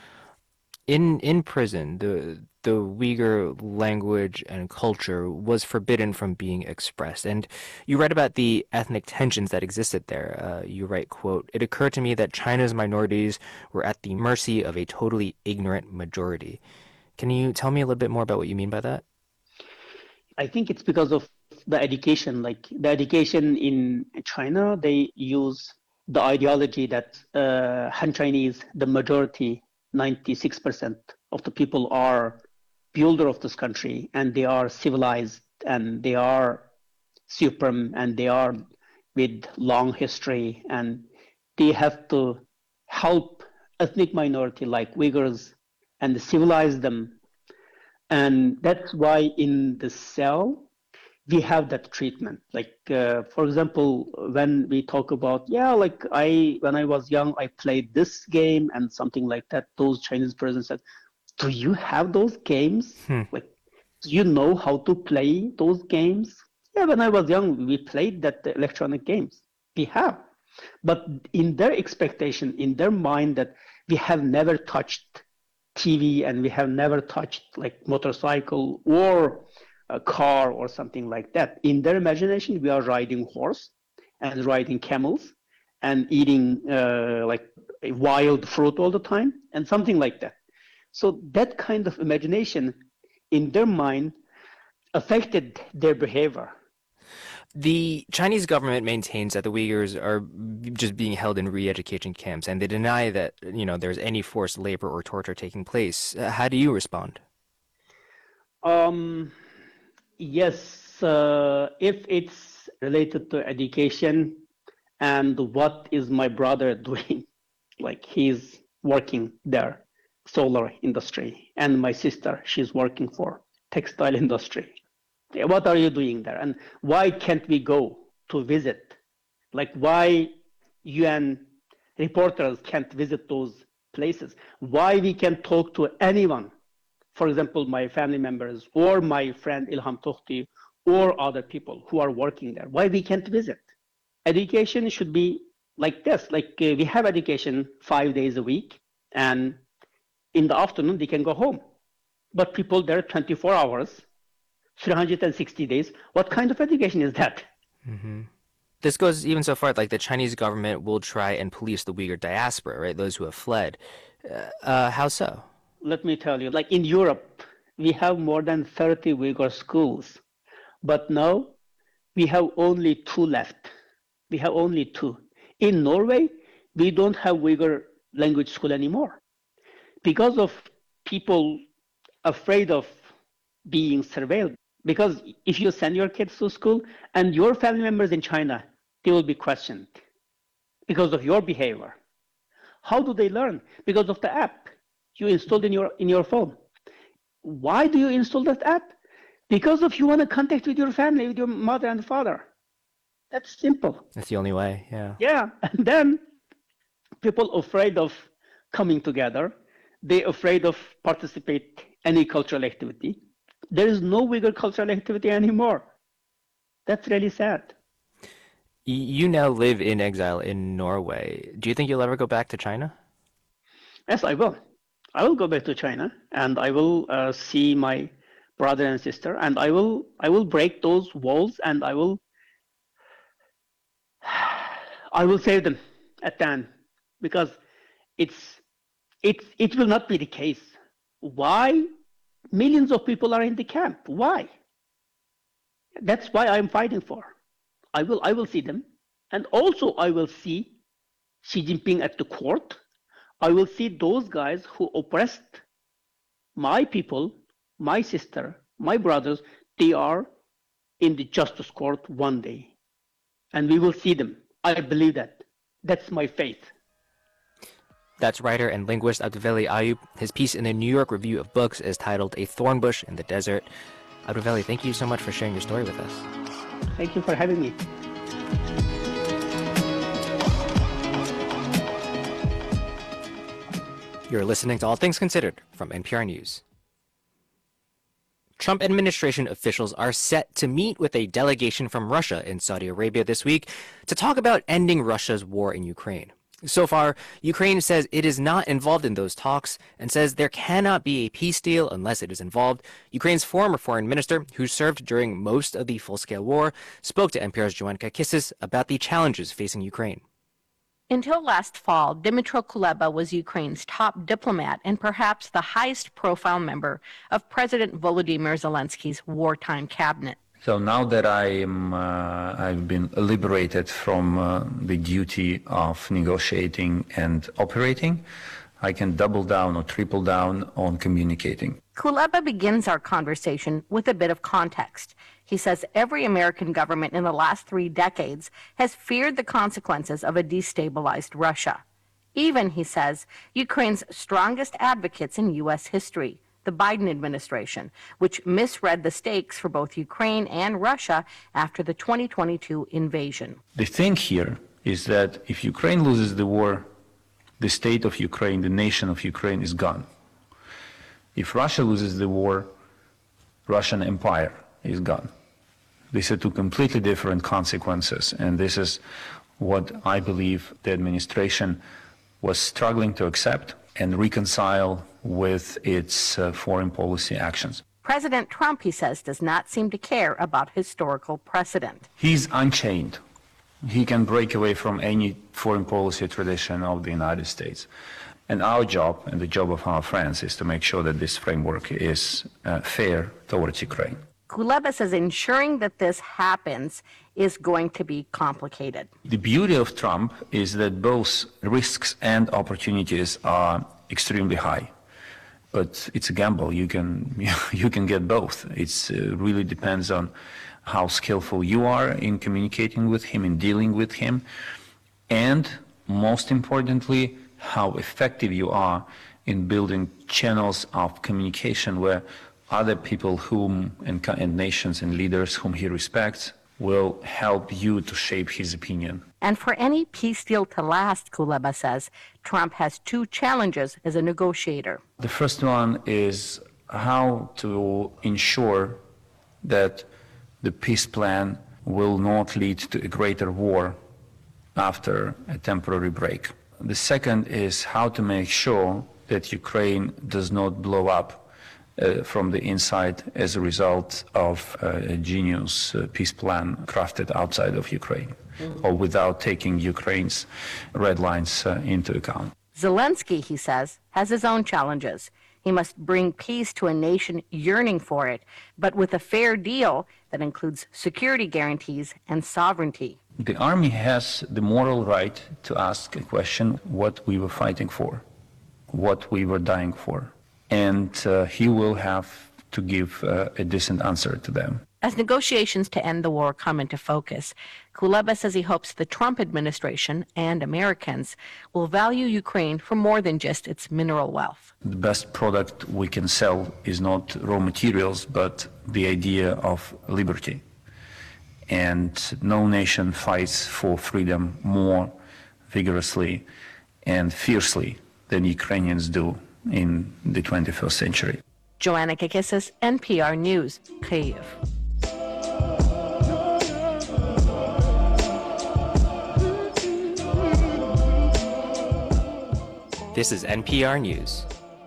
In in prison, the the Uyghur language and culture was forbidden from being expressed. And you write about the ethnic tensions that existed there. Uh, you write, quote, "It occurred to me that China's minorities were at the mercy of a totally ignorant majority." Can you tell me a little bit more about what you mean by that? I think it's because of the education. Like the education in China, they use the ideology that uh, Han Chinese, the majority, ninety-six percent of the people are builder of this country, and they are civilized, and they are supreme, and they are with long history, and they have to help ethnic minority like Uyghurs and civilize them. And that's why in the cell, we have that treatment. Like, uh, for example, when we talk about, yeah, like I, when I was young, I played this game and something like that, those Chinese persons said, do you have those games? Hmm. Like, do you know how to play those games? Yeah, when I was young, we played that electronic games. We have. But in their expectation, in their mind that we have never touched T V and we have never touched like motorcycle or a car or something like that. In their imagination, we are riding horse and riding camels and eating uh, like wild fruit all the time and something like that. So that kind of imagination in their mind affected their behavior. The Chinese government maintains that the Uyghurs are just being held in re-education camps, and they deny that, you know, there's any forced labor or torture taking place. Uh, how do you respond? Um, yes, uh, if it's related to education and what is my brother doing, like he's working there, solar industry, and my sister, she's working for textile industry. What are you doing there? And why can't we go to visit? Like why U N reporters can't visit those places? Why we can talk to anyone? For example, my family members or my friend Ilham Tohti or other people who are working there. Why we can't visit? Education should be like this. Like uh, we have education five days a week, and in the afternoon they can go home. But people there twenty-four hours, three hundred sixty days. What kind of education is that? Mm-hmm. This goes even so far, like the Chinese government will try and police the Uyghur diaspora, right? Those who have fled. Uh, uh, how so? Let me tell you, like in Europe, we have more than thirty Uyghur schools, but now we have only two left. We have only two. In Norway, we don't have Uyghur language school anymore because of people afraid of being surveilled. Because if you send your kids to school and your family members in China, they will be questioned because of your behavior. How do they learn? Because of the app you installed in your in your phone. Why do you install that app? Because of you want to contact with your family, with your mother and father. That's simple. That's the only way, yeah. Yeah, and then people afraid of coming together. They're afraid of participate any cultural activity. There is no Uyghur cultural activity anymore. That's really sad. You now live in exile in Norway. Do you think you'll ever go back to China? Yes, I will. I will go back to China, and I will uh, see my brother and sister, and I will I will break those walls, and I will I will save them at the end, because it's It, it will not be the case. Why millions of people are in the camp? Why? That's why I'm fighting for. I will, I will see them. And also I will see Xi Jinping at the court. I will see those guys who oppressed my people, my sister, my brothers. They are in the justice court one day. And we will see them. I believe that. That's my faith. That's writer and linguist Abdulveli Ayub. His piece in the New York Review of Books is titled A Thorn Bush in the Desert. Abdulveli, thank you so much for sharing your story with us. Thank you for having me. You're listening to All Things Considered from N P R News. Trump administration officials are set to meet with a delegation from Russia in Saudi Arabia this week to talk about ending Russia's war in Ukraine. So far, Ukraine says it is not involved in those talks and says there cannot be a peace deal unless it is involved. Ukraine's former foreign minister, who served during most of the full-scale war, spoke to N P R's Joanna Kakissis about the challenges facing Ukraine. Until last fall, Dmytro Kuleba was Ukraine's top diplomat and perhaps the highest profile member of President Volodymyr Zelensky's wartime cabinet. So now that I am, uh, I've been liberated from uh, the duty of negotiating and operating, I can double down or triple down on communicating. Kuleba begins our conversation with a bit of context. He says every American government in the last three decades has feared the consequences of a destabilized Russia. Even, he says, Ukraine's strongest advocates in U S history, the Biden administration, which misread the stakes for both Ukraine and Russia after the twenty twenty-two invasion. The thing here is that if Ukraine loses the war, the state of Ukraine, the nation of Ukraine is gone. If Russia loses the war, Russian empire is gone. These are two completely different consequences, and this is what I believe the administration was struggling to accept and reconcile with its uh, foreign policy actions. President Trump, he says, does not seem to care about historical precedent. He's unchained. He can break away from any foreign policy tradition of the United States. And our job, and the job of our friends, is to make sure that this framework is uh, fair towards Ukraine. Kuleba says ensuring that this happens is going to be complicated. The beauty of Trump is that both risks and opportunities are extremely high. But it's a gamble. You can, you can get both. It uh, really depends on how skillful you are in communicating with him, in dealing with him, and most importantly, how effective you are in building channels of communication where other people whom and, and nations and leaders whom he respects will help you to shape his opinion. And for any peace deal to last, Kuleba says, Trump has two challenges as a negotiator. The first one is how to ensure that the peace plan will not lead to a greater war after a temporary break. The second is how to make sure that Ukraine does not blow up uh, from the inside as a result of uh, a genius uh, peace plan crafted outside of Ukraine, mm-hmm. or without taking Ukraine's red lines uh, into account. Zelensky, he says, has his own challenges. He must bring peace to a nation yearning for it, but with a fair deal that includes security guarantees and sovereignty. The army has the moral right to ask a question, what we were fighting for, what we were dying for, and uh, he will have to give uh, a decent answer to them. As negotiations to end the war come into focus, Kuleba says he hopes the Trump administration and Americans will value Ukraine for more than just its mineral wealth. The best product we can sell is not raw materials, but the idea of liberty. And no nation fights for freedom more vigorously and fiercely than Ukrainians do in the twenty-first century. Joanna Kakissis, N P R News, Kyiv. This is N P R News.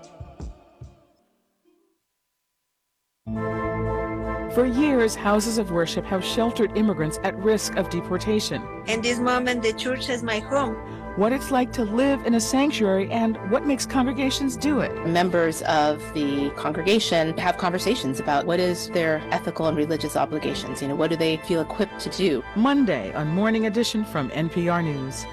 For years, houses of worship have sheltered immigrants at risk of deportation. In this moment, the church is my home. what it's like to live in a sanctuary and what makes congregations do it. Members of the congregation have conversations about what is their ethical and religious obligations. You know, what do they feel equipped to do? Monday on Morning Edition from N P R News.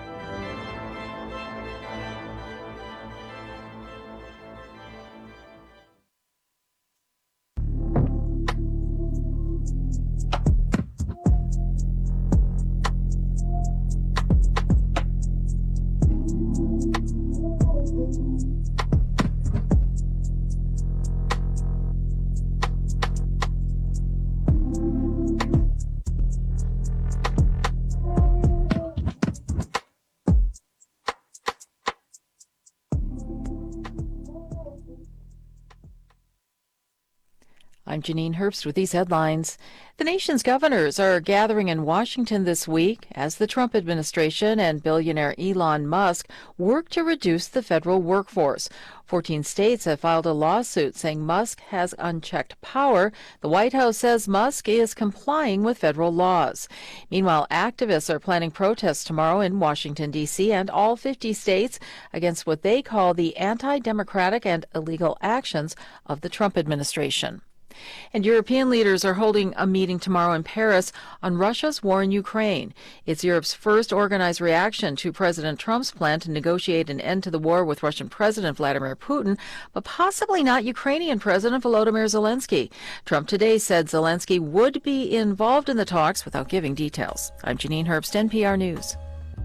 I'm Janine Herbst with these headlines. The nation's governors are gathering in Washington this week as the Trump administration and billionaire Elon Musk work to reduce the federal workforce. Fourteen states have filed a lawsuit saying Musk has unchecked power. The White House says Musk is complying with federal laws. Meanwhile, activists are planning protests tomorrow in Washington, D C and all fifty states against what they call the anti-democratic and illegal actions of the Trump administration. And European leaders are holding a meeting tomorrow in Paris on Russia's war in Ukraine. It's Europe's first organized reaction to President Trump's plan to negotiate an end to the war with Russian President Vladimir Putin, but possibly not Ukrainian President Volodymyr Zelensky. Trump today said Zelensky would be involved in the talks without giving details. I'm Janine Herbst, N P R News.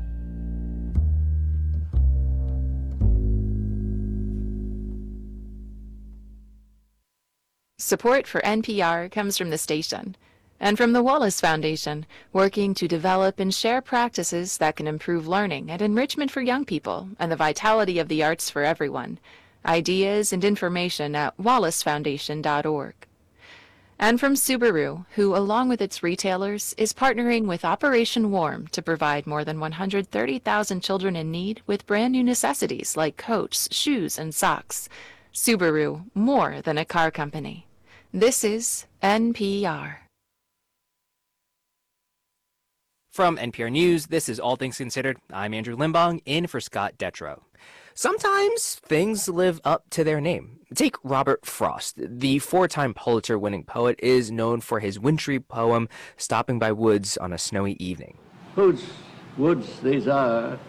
Support for N P R comes from the station and from the Wallace Foundation, working to develop and share practices that can improve learning and enrichment for young people and the vitality of the arts for everyone. Ideas and information at wallace foundation dot org. And from Subaru, who, along with its retailers, is partnering with Operation Warm to provide more than one hundred thirty thousand children in need with brand new necessities like coats, shoes, and socks. Subaru, more than a car company. This is N P R. From N P R News, this is All Things Considered. I'm Andrew Limbong, in for Scott Detrow. Sometimes things live up to their name. Take Robert Frost. The four-time Pulitzer-winning poet is known for his wintry poem, Stopping by Woods on a Snowy Evening. Whose woods these are,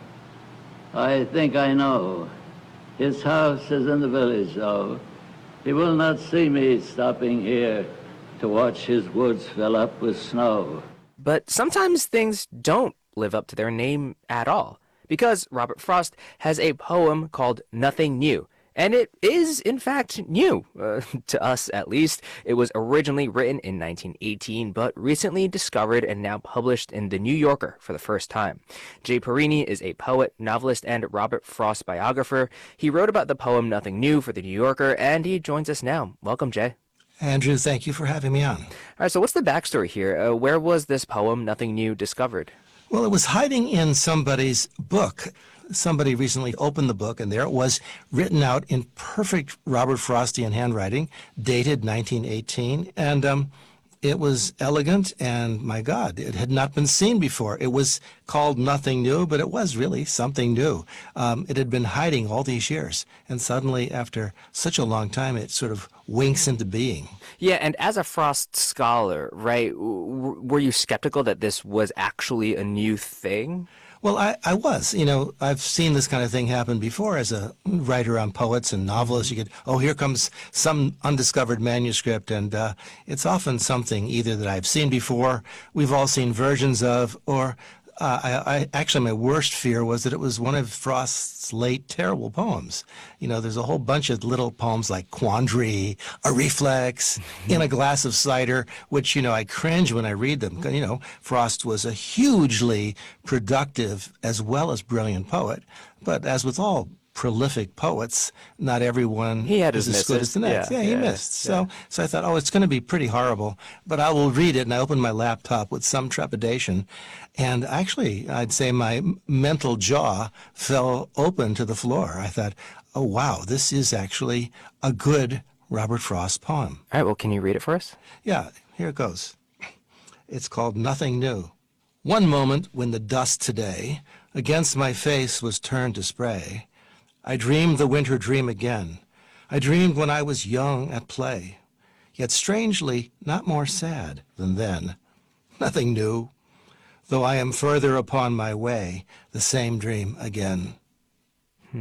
I think I know. His house is in the village, though. He will not see me stopping here to watch his woods fill up with snow. But sometimes things don't live up to their name at all, because Robert Frost has a poem called Nothing New. And it is, in fact, new, uh, to us at least. It was originally written in nineteen eighteen, but recently discovered and now published in The New Yorker for the first time. Jay Parini is a poet, novelist, and Robert Frost biographer. He wrote about the poem Nothing New for The New Yorker, and he joins us now. Welcome, Jay. Andrew, thank you for having me on. All right, so what's the backstory here? Uh, where was this poem, Nothing New, discovered? Well, it was hiding in somebody's book. Somebody recently opened the book, and there it was, written out in perfect Robert Frostian handwriting, dated nineteen eighteen, and um, it was elegant, and my God, it had not been seen before. It was called Nothing New, but it was really something new. Um, it had been hiding all these years, and suddenly, after such a long time, it sort of winks into being. Yeah, and as a Frost scholar, right, w- were you skeptical that this was actually a new thing? Well, I, I was. You know, I've seen this kind of thing happen before as a writer on poets and novelists. You get, oh, here comes some undiscovered manuscript, and uh, it's often something either that I've seen before, we've all seen versions of, or uh, I, I actually my worst fear was that it was one of Frost's late terrible poems. You know, there's a whole bunch of little poems like Quandary, A Reflex, In a Glass of Cider, which, you know, I cringe when I read them. You know, Frost was a hugely productive as well as brilliant poet, but as with all prolific poets, not everyone he had is his as good misses. as the next. Yeah, Yeah, he yeah, missed. yeah. So, so I thought, oh, it's going to be pretty horrible, but I will read it. And I opened my laptop with some trepidation, and actually, I'd say my mental jaw fell open to the floor. I thought, oh wow, this is actually a good Robert Frost poem. All right, well, can you read it for us? Yeah, here it goes. It's called Nothing New. One moment when the dust today against my face was turned to spray. I dreamed the winter dream again. I dreamed when I was young at play, yet strangely not more sad than then. Nothing new, though I am further upon my way, the same dream again. Hmm.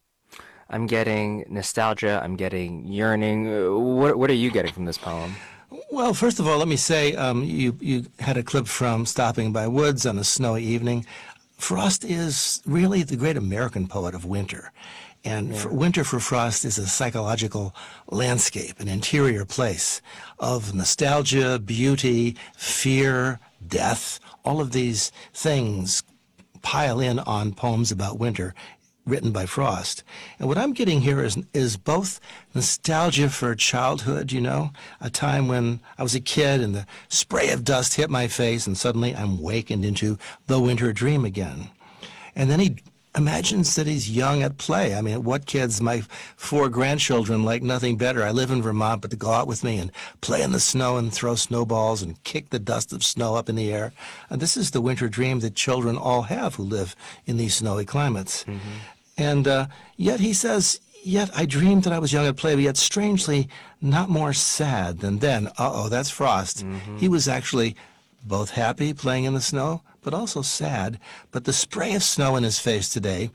I'm getting nostalgia, I'm getting yearning. Uh, What, what are you getting from this poem? Well, first of all, let me say, um, you, you had a clip from Stopping by Woods on a snowy evening. Frost is really the great American poet of winter. And Yeah. for, winter for Frost is a psychological landscape, an interior place of nostalgia, beauty, fear, death. All of these things pile in on poems about winter written by Frost. And what I'm getting here is is both nostalgia for childhood, you know, a time when I was a kid and the spray of dust hit my face and suddenly I'm wakened into the winter dream again. And then he imagines that he's young at play. I mean, what kids, my four grandchildren like nothing better. I live in Vermont, but to go out with me and play in the snow and throw snowballs and kick the dust of snow up in the air. And this is the winter dream that children all have who live in these snowy climates. Mm-hmm. And uh, yet he says, yet I dreamed that I was young at play, but yet strangely not more sad than then. Uh-oh, that's Frost. Mm-hmm. He was actually both happy playing in the snow, but also sad. But the spray of snow in his face today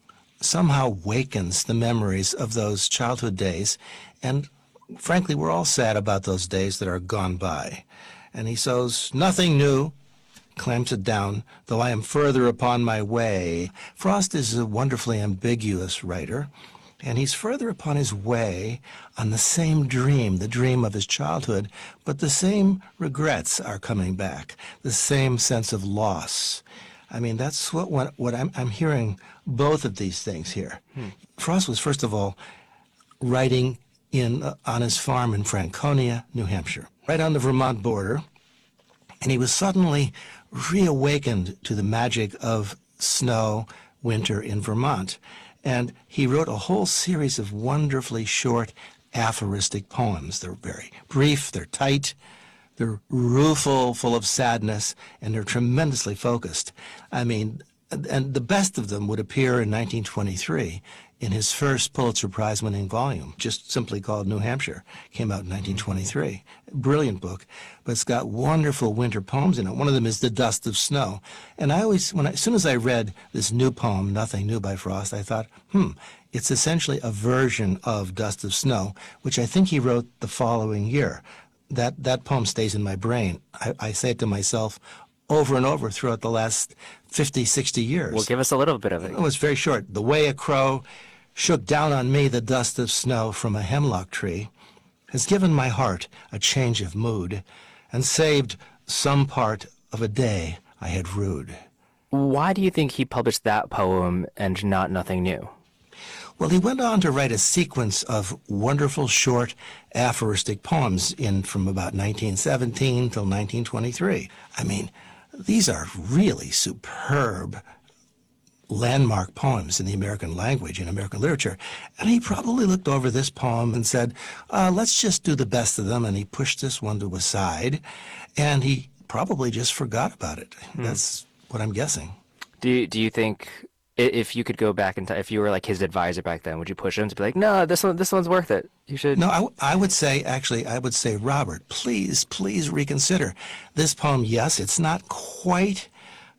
somehow wakens the memories of those childhood days. And frankly, we're all sad about those days that are gone by. And he says, nothing new, clamps it down, though I am further upon my way. Frost is a wonderfully ambiguous writer, and he's further upon his way on the same dream, the dream of his childhood, but the same regrets are coming back, the same sense of loss. I mean, that's what what, what I'm, I'm hearing, both of these things here. Hmm. Frost was, first of all, writing in uh, on his farm in Franconia, New Hampshire, right on the Vermont border, and he was suddenly reawakened to the magic of snow, winter in Vermont. And he wrote a whole series of wonderfully short aphoristic poems. They're very brief, they're tight, they're rueful, full of sadness, and they're tremendously focused. I mean, and the best of them would appear in nineteen twenty-three in his first Pulitzer Prize-winning volume, just simply called New Hampshire. Came out in nineteen twenty-three. Brilliant book, but it's got wonderful winter poems in it. One of them is The Dust of Snow. And I always, when I, as soon as I read this new poem, Nothing New by Frost, I thought, hmm, it's essentially a version of Dust of Snow, which I think he wrote the following year. That, that poem stays in my brain. I, I say it to myself over and over throughout the last fifty, sixty years. Well, give us a little bit of it. It was very short. The way a crow shook down on me the dust of snow from a hemlock tree has given my heart a change of mood and saved some part of a day I had rued. Why do you think he published that poem and not Nothing New? Well, he went on to write a sequence of wonderful short aphoristic poems in from about nineteen seventeen till nineteen twenty-three. I mean, these are really superb landmark poems in the American language, in American literature. And he probably looked over this poem and said, uh, let's just do the best of them. And he pushed this one to a side, and he probably just forgot about it. Hmm. That's what I'm guessing. Do you, do you think i- if you could go back in time, if you were like his advisor back then, would you push him to be like, no, this one, this one's worth it. You should. No, I, I would say, actually, I would say, Robert, please, please reconsider. This poem, yes, it's not quite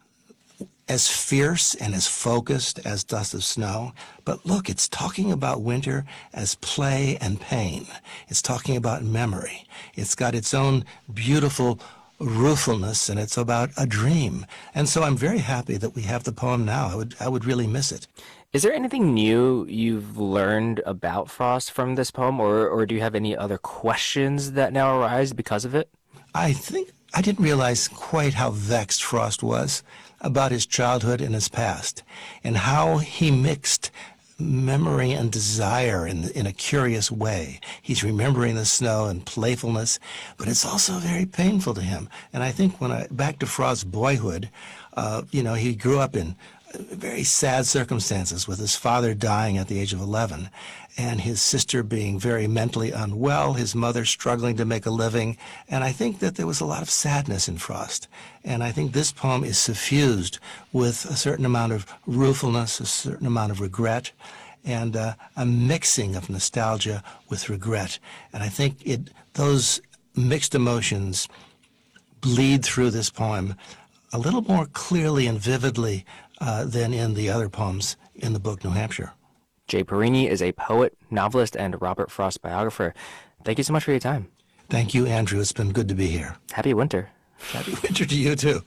as fierce and as focused as Dust of Snow, but look, it's talking about winter as play and pain. It's talking about memory. It's got its own beautiful ruefulness, and it's about a dream. And so I'm very happy that we have the poem now. I would, I would really miss it. Is there anything new you've learned about Frost from this poem, or, or do you have any other questions that now arise because of it? I think I didn't realize quite how vexed Frost was about his childhood and his past, and how he mixed memory and desire in, in a curious way. He's remembering the snow and playfulness, but it's also very painful to him. And I think when I, back to Frost's boyhood, uh, you know, he grew up in very sad circumstances, with his father dying at the age of eleven and his sister being very mentally unwell, his mother struggling to make a living. And I think that there was a lot of sadness in Frost. And I think this poem is suffused with a certain amount of ruefulness, a certain amount of regret, and uh, a mixing of nostalgia with regret. And I think it those mixed emotions bleed through this poem a little more clearly and vividly uh, than in the other poems in the book New Hampshire. Jay Perini is a poet, novelist, and Robert Frost biographer. Thank you so much for your time. Thank you, Andrew. It's been good to be here. Happy winter. Happy winter to you, too.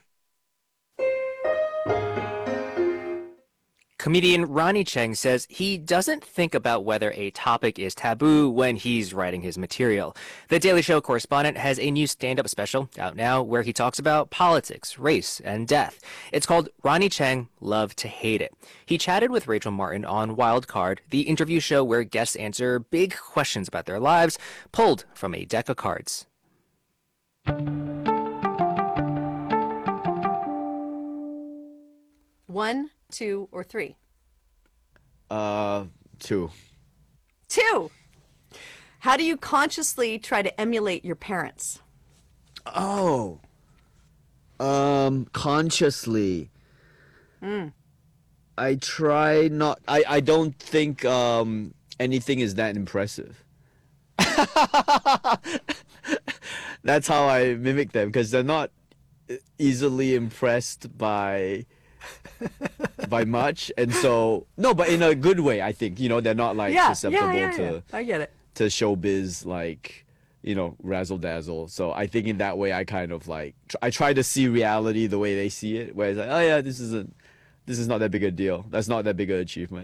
Comedian Ronny Chieng says he doesn't think about whether a topic is taboo when he's writing his material. The Daily Show correspondent has a new stand-up special out now where he talks about politics, race, and death. It's called Ronny Chieng, Love to Hate It. He chatted with Rachel Martin on Wildcard, the interview show where guests answer big questions about their lives, pulled from a deck of cards. One, two, or three? Uh, two. Two. How do you consciously try to emulate your parents? Oh. Um, consciously. Mm. I try not, I, I don't think um, anything is that impressive. That's how I mimic them, because they're not easily impressed by by much, and so no, but in a good way, I think. You know, they're not like Yeah, susceptible yeah, yeah, to yeah. I get it. to showbiz, like, you know, razzle dazzle. So I think in that way, I kind of like tr- I try to see reality the way they see it, where it's like, oh yeah, this isn't this is not that big a deal. That's not that big an achievement.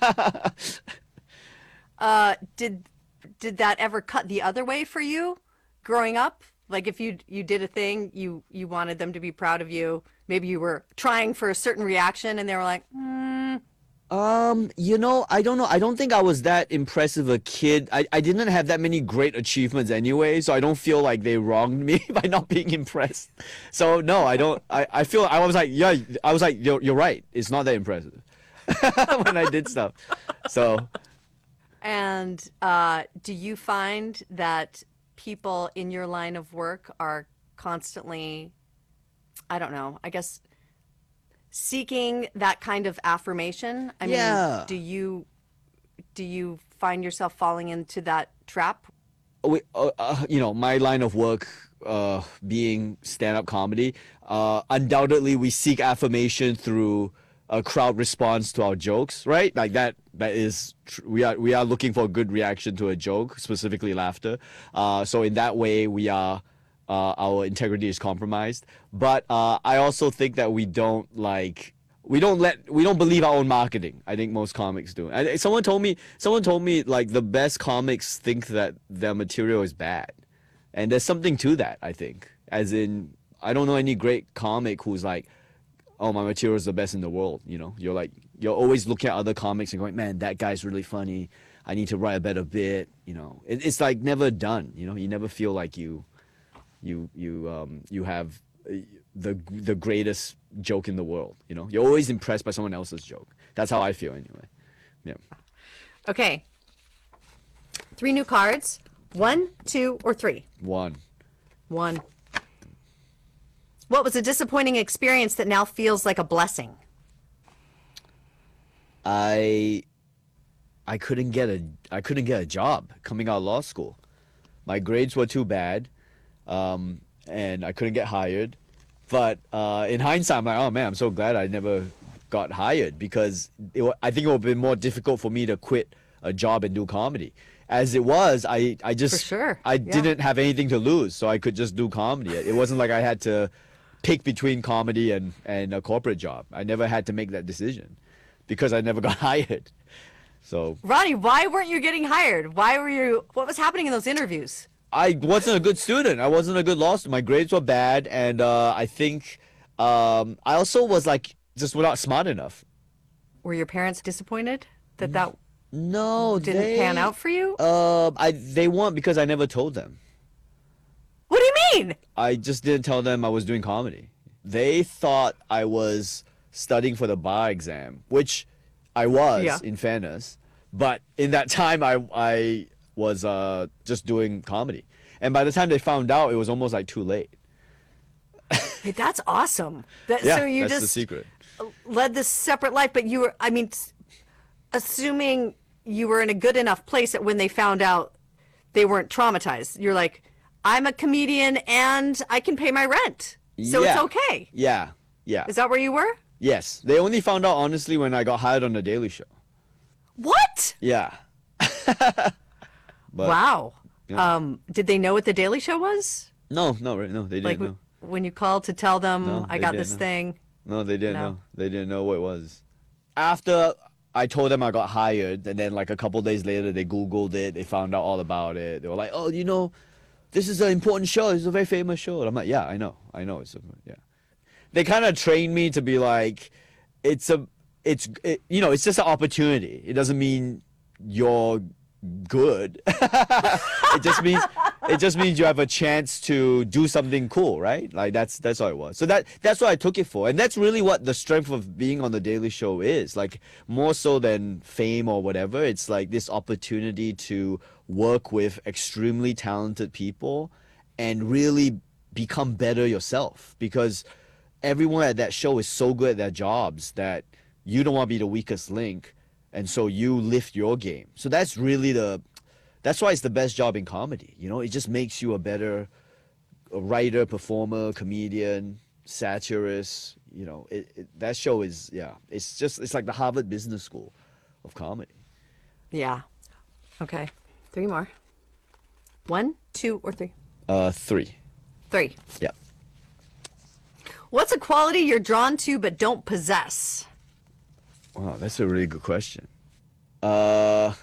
Uh, did did that ever cut the other way for you growing up? Like if you you did a thing, you you wanted them to be proud of you. Maybe you were trying for a certain reaction, and they were like, mm. Um, you know, I don't know. I don't think I was that impressive a kid. I, I didn't have that many great achievements anyway, so I don't feel like they wronged me by not being impressed. So no, I don't. I, I feel I was like, yeah, I was like, you're, you're right. It's not that impressive when I did stuff. So. And uh, do you find that people in your line of work are constantly, I don't know, I guess, seeking that kind of affirmation? I Yeah. mean, do you do you find yourself falling into that trap? we, uh, uh, you know, my line of work uh, being stand-up comedy, uh, undoubtedly we seek affirmation through a crowd response to our jokes, right? Like that. That is, tr- we are we are looking for a good reaction to a joke, specifically laughter. Uh, so in that way, we are uh, our integrity is compromised. But uh, I also think that we don't like. We don't let we don't believe our own marketing. I think most comics do. And someone told me someone told me like the best comics think that their material is bad, and there's something to that. I think, as in, I don't know any great comic who's like, oh, my material is the best in the world. You know, you're like you're always looking at other comics and going, man, that guy's really funny. I need to write a better bit. You know, it, it's like never done. You know, you never feel like you, you you um you have the the greatest joke in the world. You know, you're always impressed by someone else's joke. That's how I feel anyway. Yeah. Okay. Three new cards. One, two, or three? One. One. What was a disappointing experience that now feels like a blessing? I I couldn't get a I couldn't get a job coming out of law school. My grades were too bad, um, and I couldn't get hired. But uh, in hindsight, I'm like, oh man, I'm so glad I never got hired, because it, wa- I think it would have been more difficult for me to quit a job and do comedy. As it was, I I just For sure, I yeah. didn't have anything to lose, so I could just do comedy. It wasn't like I had to pick between comedy and and a corporate job. I never had to make that decision because I never got hired. So Ronnie, why weren't you getting hired? Why were you, what was happening in those interviews? I wasn't a good student. I wasn't a good law student. My grades were bad, and uh, I think um, I also was like just not smart enough. Were your parents disappointed that that No, didn't they, pan out for you? Uh, I they weren't, because I never told them. What do you mean? I just didn't tell them I was doing comedy. They thought I was studying for the bar exam, which I was, Yeah. in fairness. But in that time, I I was uh, just doing comedy. And by the time they found out, it was almost like too late. Hey, that's awesome. That, Yeah, so you that's the just secret. led this separate life, but you were, I mean, s- assuming you were in a good enough place that when they found out they weren't traumatized, you're like, I'm a comedian and I can pay my rent. So it's Yeah. okay. Yeah, yeah. Is that where you were? Yes. They only found out, honestly, when I got hired on The Daily Show. What? Yeah. But- wow. yeah. Um, did they know what the Daily Show was? No, no, right, no, they didn't Like know. when you called to tell them No, I they got didn't this know. thing. No, they didn't No. know. They didn't know what it was. After I told them I got hired, and then like a couple days later, they Googled it. They found out all about it. They were like, "Oh, you know, this is an important show. This is a very famous show." And I'm like, "Yeah, I know. I know. It's a, yeah." They kind of trained me to be like, "It's a, it's, it, you know, it's just an opportunity. It doesn't mean you're good. It just means it just means you have a chance to do something cool, right? Like that's that's all it was. So that that's what I took it for, and that's really what the strength of being on the Daily Show is. Like more so than fame or whatever, it's like this opportunity to work with extremely talented people and really become better yourself, because everyone at that show is so good at their jobs that you don't want to be the weakest link. And so you lift your game. So that's really the, that's why it's the best job in comedy. You know, it just makes you a better a writer, performer, comedian, satirist. You know, it, it, that show is, yeah, it's just, it's like the Harvard Business School of comedy. Yeah. Okay. Three more. One, two, or three? Uh, three. Three. Yeah. What's a quality you're drawn to but don't possess? Wow, that's a really good question. Uh,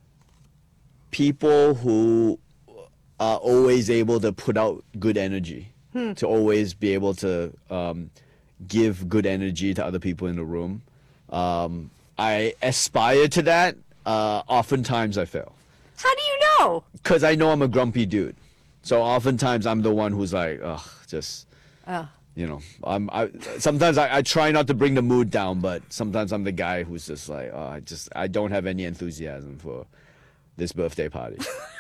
people who are always able to put out good energy, Hmm. to always be able to um, give good energy to other people in the room. Um, I aspire to that. Uh, oftentimes I fail. How do you know? Because I know I'm a grumpy dude. So oftentimes I'm the one who's like, ugh, just... Oh. You know, I'm. I sometimes I, I try not to bring the mood down, but sometimes I'm the guy who's just like, oh, I just I don't have any enthusiasm for this birthday party,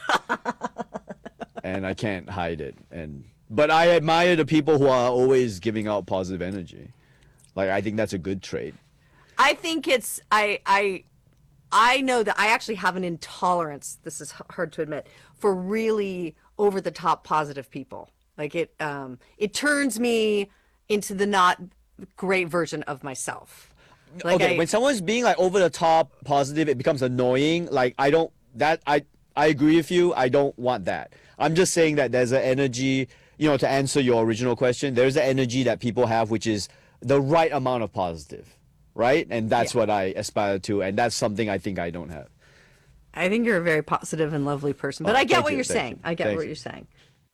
and I can't hide it. And but I admire the people who are always giving out positive energy. Like I think that's a good trait. I think it's I I I know that I actually have an intolerance. This is h- hard to admit, for really over the top positive people. Like it um it turns me into the not great version of myself. Like okay, I, when someone's being like over the top positive, it becomes annoying. Like I don't that I I agree with you. I don't want that. I'm just saying that there's an energy, you know, to answer your original question, there's an energy that people have which is the right amount of positive, right? And that's what I aspire to, and that's something I think I don't have. I think you're a very positive and lovely person. But Oh, I get thank what you, you're thank saying. you, I get thank what you. you're saying.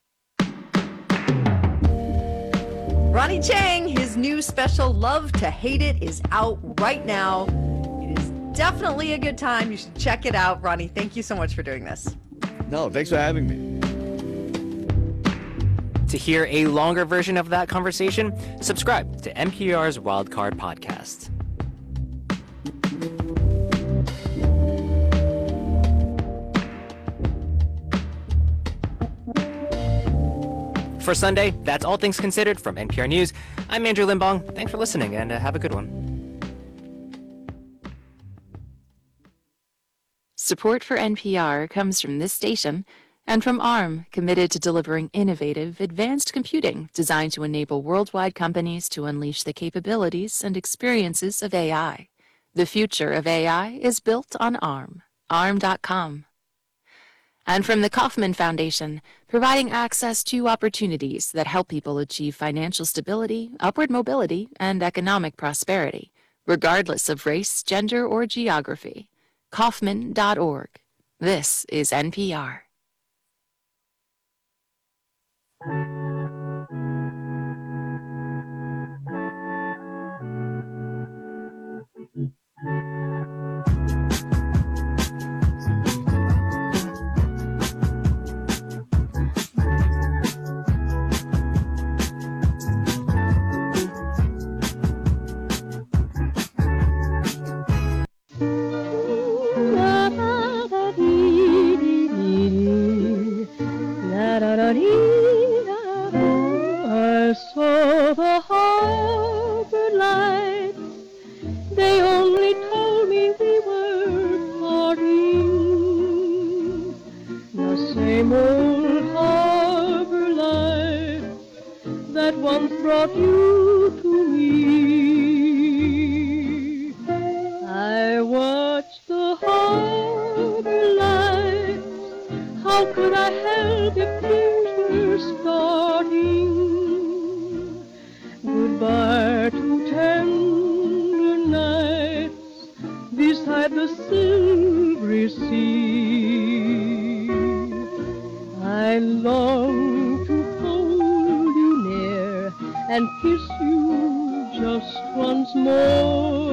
Ronnie Chang, his new special Love to Hate It is out right now. It is definitely a good time. You should check it out. Ronnie, thank you so much for doing this. No, thanks for having me. To hear a longer version of that conversation, subscribe to N P R's Wildcard podcast. For Sunday, that's all things considered from N P R News. I'm Andrew Limbong. Thanks for listening, and uh, have a good one. Support for N P R comes from this station and from ARM, committed to delivering innovative, advanced computing designed to enable worldwide companies to unleash the capabilities and experiences of A I. The future of A I is built on ARM. arm dot com. And from the Kauffman Foundation, providing access to opportunities that help people achieve financial stability, upward mobility, and economic prosperity, regardless of race, gender, or geography. Kauffman dot org. This is N P R. How could I help if tears were starting? Goodbye to tender nights beside the silvery sea. I long to hold you near and kiss you just once more.